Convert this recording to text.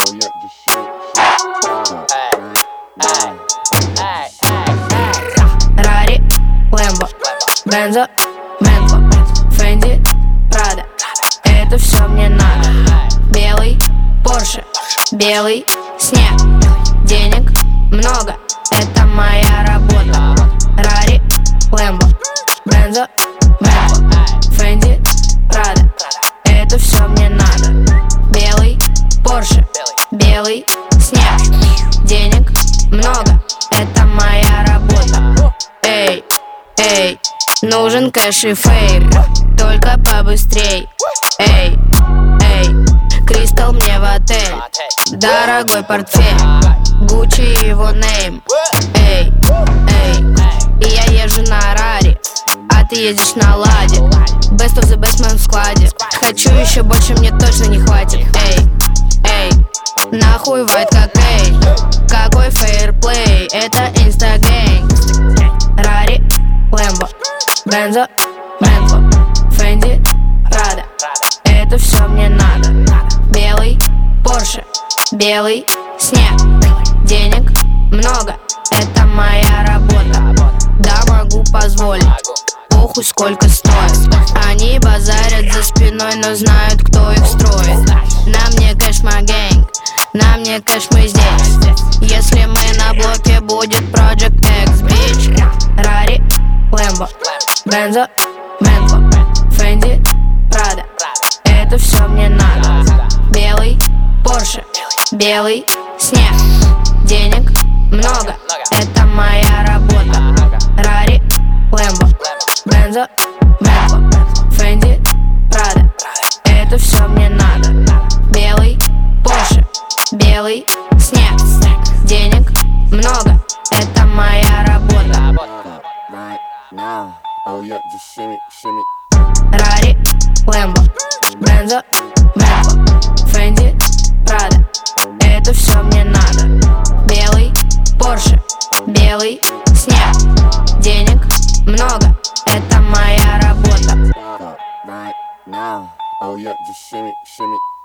Рари, Лэмбо, Бензо, Бентло, Фенди, Прада. Это все мне надо. Белый Порше, белый снег. Денег много, это моя работа. Рари, Лэмбо, Бензо, Бентло, Фенди, Прада. Это все мне надо. Белый Порше, белый снег. Денег много, это моя работа. Эй, эй, нужен кэш и фейм, только побыстрей. Эй, эй, Кристалл мне в отель, дорогой портфель, Гуччи его нейм. Эй, эй, и я езжу на Рари, а ты едешь на Ладе. Best of the best в моем складе. Хочу еще больше, мне точно не хватит. Эй, эй, нахуй вайт кокей, какой фейрплей, это инстагейм. Рари, Лэмбо, Бензо, Бентло, Фенди, Прада. Это все мне надо. Белый Порше, белый снег. Денег много, это моя работа. Да, могу позволить, похуй сколько стоит. Они базарят за спиной, но знают, кто их строит. На мне кэш, my gang, на мне кэш, мы здесь. Если мы на блоке, будет Project X, bitch. Рари, Лэмбо, Бензо, Бентло, Фенди, Прада. Это все мне надо. Белый Порше, белый снег. Денег много, это моя работа. Рари, Лэмбо, Бензо, Бентло, Фенди, Прада. Это все мне надо. Белый Порше, белый снег. Денег много, это моя работа. Рари, Лэмбо, Бензо, Бентло, Фенди, Прада. Это все мне надо. Белый Порше, белый снег. Денег много, это моя работа. Right now, oh yeah, just shimmy, shimmy.